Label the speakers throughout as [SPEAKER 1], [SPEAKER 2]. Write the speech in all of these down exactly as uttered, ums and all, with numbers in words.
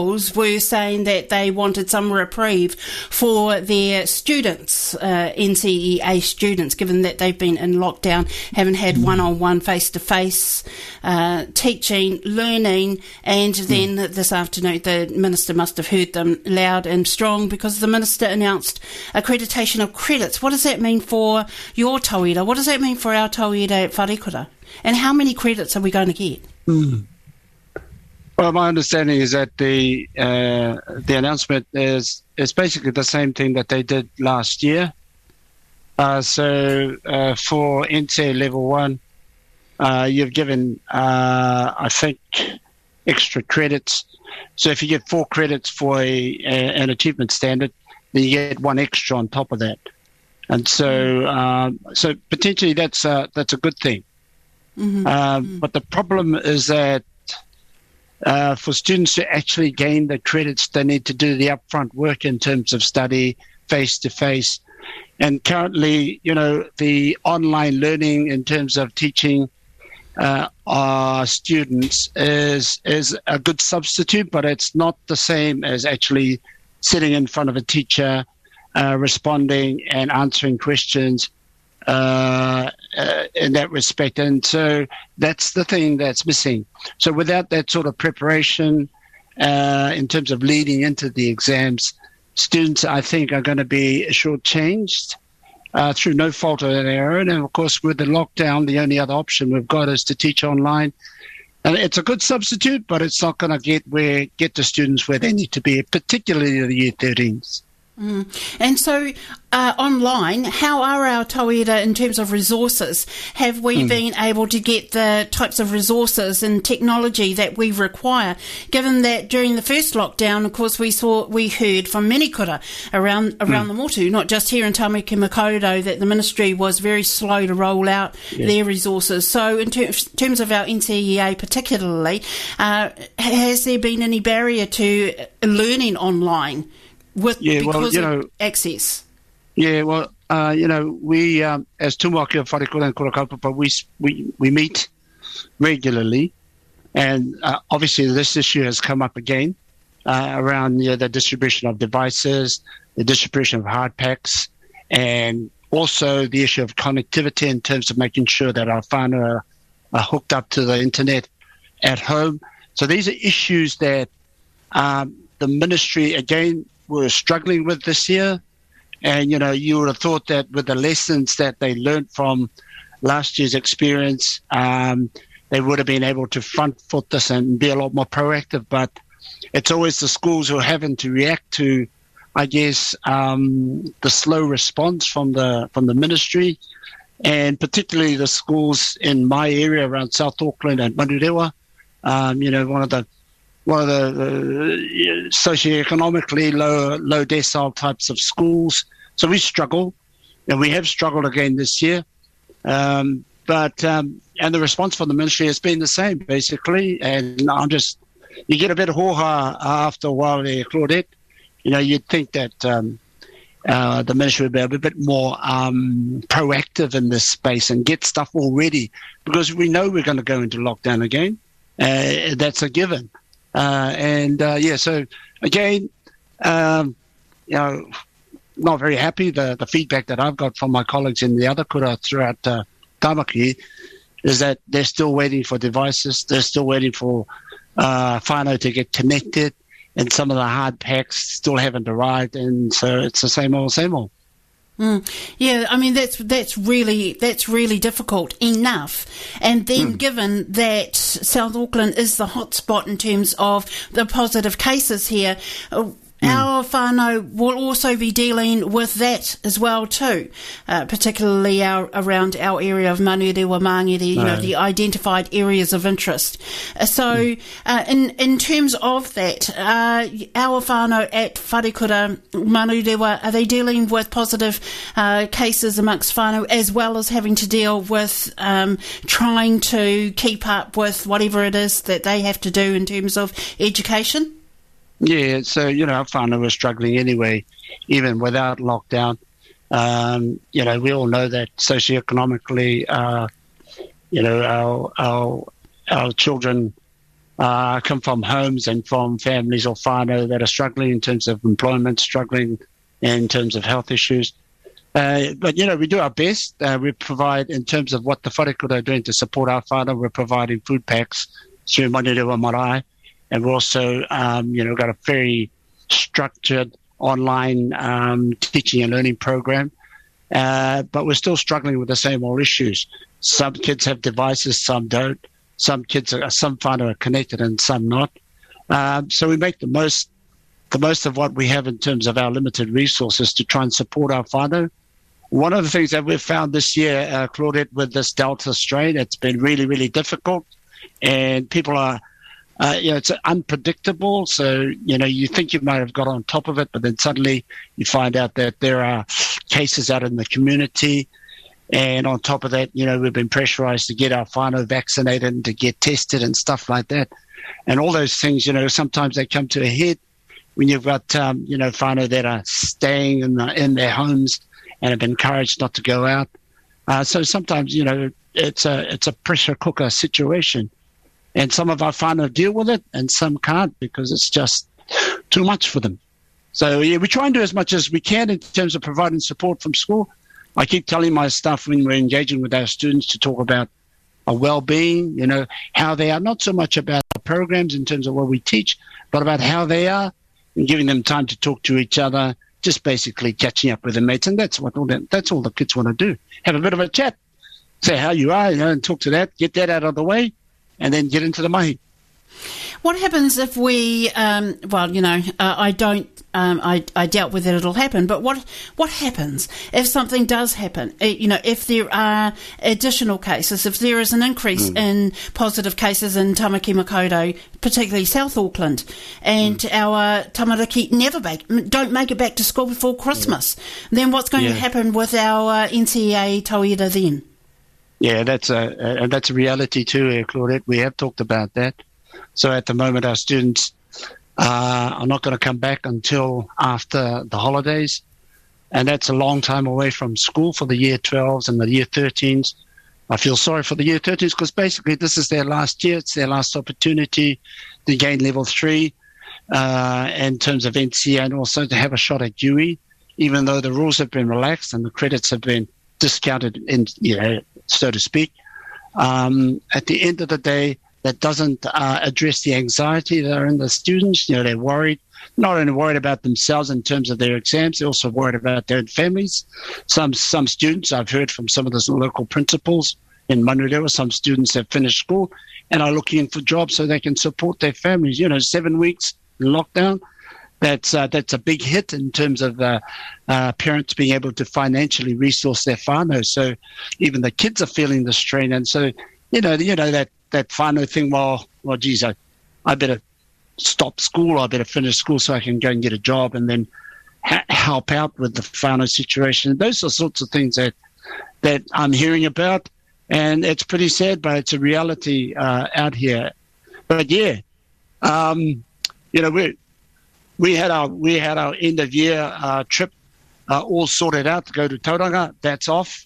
[SPEAKER 1] were saying that they wanted some reprieve for their students, uh, N C E A students, given that they've been in lockdown, haven't had mm. one-on-one, face-to-face uh, teaching, learning, and then mm. this afternoon the Minister must have heard them loud and strong because the Minister announced accreditation of credits. What does that mean for your tauira? What does that mean for our tauira at Wharekura? And how many credits are we going to get?
[SPEAKER 2] Mm. Well, my understanding is that the uh, the announcement is is basically the same thing that they did last year. Uh, so uh, for N C E A Level One, uh, you've given uh, I think extra credits. So if you get four credits for a, a, an achievement standard, then you get one extra on top of that. And so um, so potentially that's a, that's a good thing. Mm-hmm. Uh, mm-hmm. But the problem is that Uh, for students to actually gain the credits, they need to do the upfront work in terms of study, face-to-face. And currently, you know, the online learning in terms of teaching uh, our students is is a good substitute, but it's not the same as actually sitting in front of a teacher, uh, responding and answering questions uh, uh, in that respect. And so that's the thing that's missing. So without that sort of preparation uh, in terms of leading into the exams, students, I think, are going to be shortchanged uh, through no fault of their own. And, of course, with the lockdown, the only other option we've got is to teach online. And it's a good substitute, but it's not going to get where get the students where they need to be, particularly the year thirteens.
[SPEAKER 1] Mm. And so uh, online, how are our tauira in terms of resources? Have we mm. been able to get the types of resources and technology that we require? Given that during the first lockdown, of course, we saw, we heard from many kura around around mm. the motu, not just here in Tamaki Makaurau, that the ministry was very slow to roll out yeah. their resources. So in ter- terms of our N C E A particularly, uh, has there been any barrier to learning online? With,
[SPEAKER 2] yeah,
[SPEAKER 1] because
[SPEAKER 2] well, you
[SPEAKER 1] of
[SPEAKER 2] know,
[SPEAKER 1] access.
[SPEAKER 2] Yeah, well, uh, you know, we, um, as Tumuaki of Wharekura and Kura-Kaupapa, we, we, we meet regularly. And uh, obviously this issue has come up again uh, around you know, the distribution of devices, the distribution of hard packs, and also the issue of connectivity in terms of making sure that our whānau are, are hooked up to the internet at home. So these are issues that um, the ministry, again, were struggling with this year. And, you know, you would have thought that with the lessons that they learned from last year's experience, um, they would have been able to front foot this and be a lot more proactive. But it's always the schools who are having to react to, I guess, um, the slow response from the from the ministry, and particularly the schools in my area around South Auckland and Manurewa. Um, you know, one of the one of the uh, socioeconomically low, low decile types of schools. So we struggle, and we have struggled again this year. Um, but, um, and the response from the ministry has been the same, basically. And I'm just, you get a bit of hoha after a while there, Claudette. You know, you'd think that um, uh, the ministry would be a bit more um, proactive in this space and get stuff all ready, because we know we're going to go into lockdown again. Uh, that's a given. Uh, and, uh, yeah, so, again, um, you know, not very happy. The, the feedback that I've got from my colleagues in the other kura throughout uh, Tamaki is that they're still waiting for devices. They're still waiting for uh, whānau to get connected, and some of the hard packs still haven't arrived. And so it's the same old, same old.
[SPEAKER 1] Mm. Yeah, I mean, that's that's really that's really difficult enough. And then mm. given that South Auckland is the hotspot in terms of the positive cases here, uh, Mm. our whānau will also be dealing with that as well too, uh, particularly our, around our area of Manurewa, Mangere, you no. know, the identified areas of interest. Uh, so mm. uh, in in terms of that, uh, our whānau at Wharekura, Manurewa, are they dealing with positive uh, cases amongst whānau as well as having to deal with um, trying to keep up with whatever it is that they have to do in terms of education?
[SPEAKER 2] Yeah, so, you know, our whānau was struggling anyway, even without lockdown. Um, you know, we all know that socioeconomically, uh, you know, our, our our children uh, come from homes and from families or whānau that are struggling in terms of employment, struggling in terms of health issues. Uh, but, you know, we do our best. Uh, we provide, in terms of what the wharekura are doing to support our whānau, we're providing food packs through Manurewa Marae. And we're also, um, you know, got a very structured online um, teaching and learning program. Uh, but we're still struggling with the same old issues. Some kids have devices, some don't. Some kids are, some whānau are connected and some not. Um, so we make the most, the most of what we have in terms of our limited resources to try and support our whānau. One of the things that we've found this year, uh, Claudette, with this Delta strain, it's been really, really difficult. And people are, uh, you know, it's unpredictable. So, you know, you think you might have got on top of it, but then suddenly you find out that there are cases out in the community. And on top of that, you know, we've been pressurized to get our whānau vaccinated and to get tested and stuff like that. And all those things, you know, sometimes they come to a head when you've got, um, you know, whānau that are staying in, the, in their homes and have been encouraged not to go out. Uh, so sometimes, you know, it's a it's a pressure cooker situation. And some of our whānau deal with it and some can't because it's just too much for them. So yeah, we try and do as much as we can in terms of providing support from school. I keep telling my staff when we're engaging with our students to talk about our well-being, you know, how they are, not so much about our programs in terms of what we teach, but about how they are and giving them time to talk to each other, just basically catching up with their mates. And that's what all that, that's all the kids want to do. Have a bit of a chat, say how you are, you know, and talk to that, get that out of the way, and then get into the mahi.
[SPEAKER 1] What happens if we, um, well, you know, uh, I don't, um, I, I doubt whether it'll happen, but what what happens if something does happen? Uh, you know, if there are additional cases, if there is an increase mm. in positive cases in Tamaki Makaurau, particularly South Auckland, and mm. our tamariki never make, don't make it back to school before Christmas, yeah. then what's going yeah. to happen with our uh, N C A A tauira then?
[SPEAKER 2] Yeah, that's a, a that's a reality too, eh, Claudette. We have talked about that. So at the moment, our students uh, are not going to come back until after the holidays. And that's a long time away from school for the year twelves and the year thirteens. I feel sorry for the year thirteens because basically this is their last year. It's their last opportunity to gain level three uh, in terms of N C A and also to have a shot at U E, even though the rules have been relaxed and the credits have been discounted, in, you know, so to speak. Um, at the end of the day, that doesn't uh, address the anxiety that are in the students. You know, they're worried, not only worried about themselves in terms of their exams, they're also worried about their families. Some some students, I've heard from some of the local principals in Manurewa, some students have finished school and are looking for jobs so they can support their families. You know, seven weeks in lockdown, that's, uh, that's a big hit in terms of uh, uh, parents being able to financially resource their whānau. So even the kids are feeling the strain. And so, you know, you know that, that whānau thing, well, well, geez, I, I better stop school, I better finish school so I can go and get a job and then ha- help out with the whānau situation. Those are sorts of things that that I'm hearing about, and it's pretty sad, but it's a reality uh, out here. But yeah, um, you know, we we had our we had our end of year uh, trip uh, all sorted out to go to Tauranga. That's off.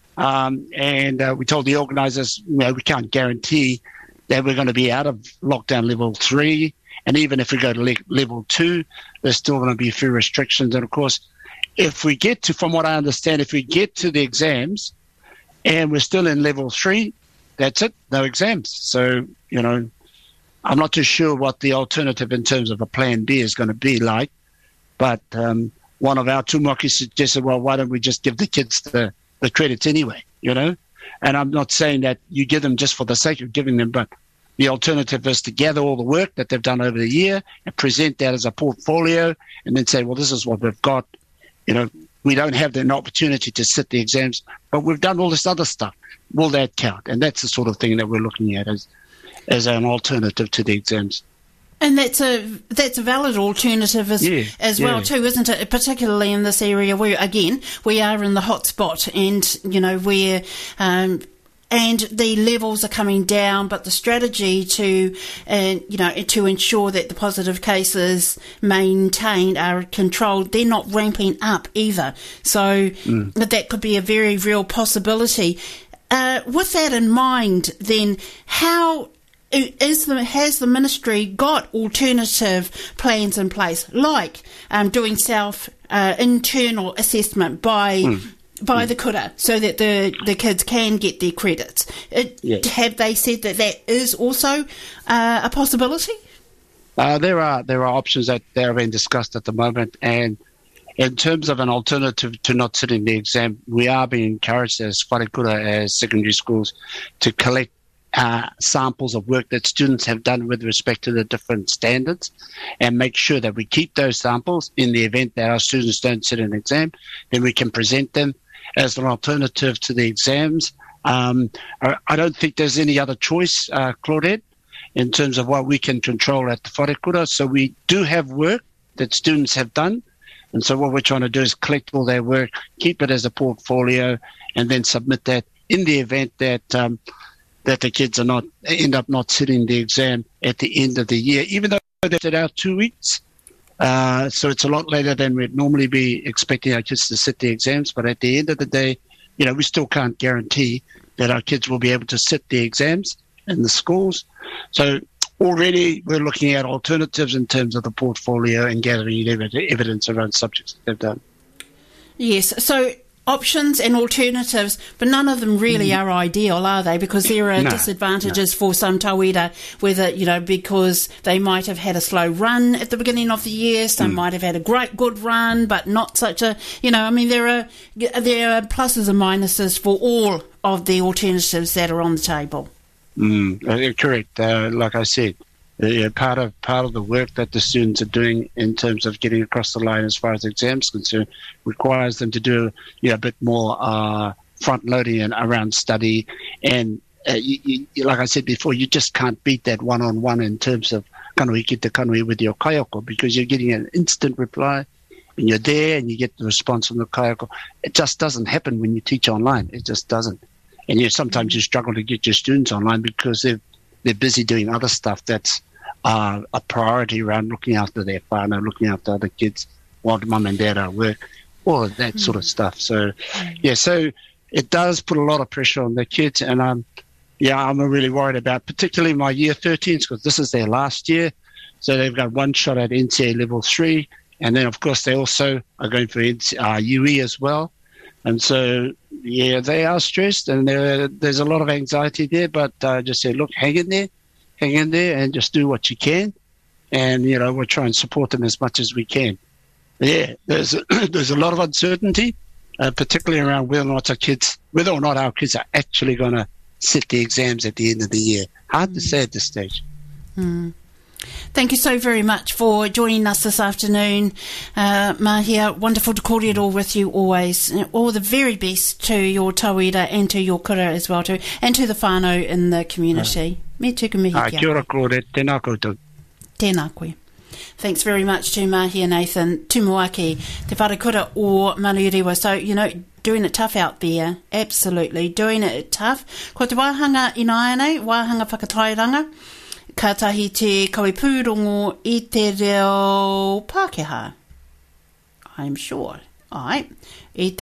[SPEAKER 2] Um, and uh, we told the organisers, you know, we can't guarantee that we're going to be out of lockdown level three. And even if we go to le- level two, there's still going to be a few restrictions. And of course, if we get to, from what I understand, if we get to the exams and we're still in level three, that's it, no exams. So, you know, I'm not too sure what the alternative in terms of a plan B is going to be like. But um, one of our tūmaki suggested, well, why don't we just give the kids the the credits anyway, you know? And I'm not saying that you give them just for the sake of giving them, but the alternative is to gather all the work that they've done over the year and present that as a portfolio and then say, well, this is what we've got. You know, we don't have an opportunity to sit the exams, but we've done all this other stuff. Will that count? And that's the sort of thing that we're looking at as, as an alternative to the exams.
[SPEAKER 1] And that's a that's a valid alternative as
[SPEAKER 2] yeah,
[SPEAKER 1] as well
[SPEAKER 2] yeah.
[SPEAKER 1] too, isn't it? Particularly in this area where, again, we are in the hot spot, and you know where um, and the levels are coming down, but the strategy to uh, you know to ensure that the positive cases maintained are controlled, they're not ramping up either. So mm. that could be a very real possibility. Uh, with that in mind, then how is the, has the ministry got alternative plans in place, like um, doing self uh, internal assessment by mm. by mm. the kura, so that the, the kids can get their credits? It, yes. Have they said that that is also uh, a possibility?
[SPEAKER 2] Uh, there are there are options that they are being discussed at the moment, and in terms of an alternative to not sitting the exam, we are being encouraged as wharekura, as secondary schools, to collect uh, samples of work that students have done with respect to the different standards, and make sure that we keep those samples in the event that our students don't sit an exam. Then we can present them as an alternative to the exams. Um, I, I don't think there's any other choice, uh, Claudette, in terms of what we can control at the wharekura. So we do have work that students have done. And so what we're trying to do is collect all their work, keep it as a portfolio, and then submit that in the event that um, that the kids are not end up not sitting the exam at the end of the year, even though they sit out two weeks. Uh, so it's a lot later than we'd normally be expecting our kids to sit the exams. But at the end of the day, you know, we still can't guarantee that our kids will be able to sit the exams in the schools. So already we're looking at alternatives in terms of the portfolio and gathering evidence around subjects that they've done.
[SPEAKER 1] Yes, so options and alternatives, but none of them really mm. are ideal, are they? Because there are no, disadvantages no. for some tauira, whether, you know, because they might have had a slow run at the beginning of the year, some mm. might have had a great good run, but not such a, you know, I mean, there are there are pluses and minuses for all of the alternatives that are on the table.
[SPEAKER 2] Mm, correct. Uh, like I said, uh, part of part of the work that the students are doing in terms of getting across the line as far as exams concerned requires them to do, you know, a bit more uh, front loading and around study. And uh, you, you, like I said before, you just can't beat that one on one in terms of kanui ki te kanui with your kaiako, because you're getting an instant reply and you're there and you get the response from the kaiako. It just doesn't happen when you teach online. It just doesn't. And you know, sometimes you struggle to get your students online because they're, they're busy doing other stuff that's uh, a priority around looking after their whānau, looking after other kids while mum and dad are at work, all of that mm. sort of stuff. So, yeah, so it does put a lot of pressure on the kids. And, um, yeah, I'm really worried about particularly my year thirteens, because this is their last year. So they've got one shot at N C A level three. And then, of course, they also are going for uh, U E as well. And so, yeah, they are stressed, and there, there's a lot of anxiety there. But uh, just say, look, hang in there, hang in there, and just do what you can. And, you know, we'll try and support them as much as we can. Yeah, there's a, there's a lot of uncertainty, uh, particularly around whether or not our kids, whether or not our kids are actually going to sit the exams at the end of the year. Hard mm. to say at this stage.
[SPEAKER 1] Mm. Thank you so very much for joining us this afternoon, uh, Mahia. Wonderful to kōrero with you always. All the very best to your tauira and to your kura as well, too, and to the whānau in the community. Uh, Me tuku mihi kia.
[SPEAKER 2] Kia ora kōrero, tēnā koutou.
[SPEAKER 1] Tēnā koe. Thanks very much to Mahia Nathan Tumuaki, te wharekura o Manurewa. So, you know, doing it tough out there, absolutely, doing it tough. Ko te wāhanga inaene, wāhanga whakatairanga, ka tahi te kauipūrongo I te reo Pākehā. I'm sure. All right. I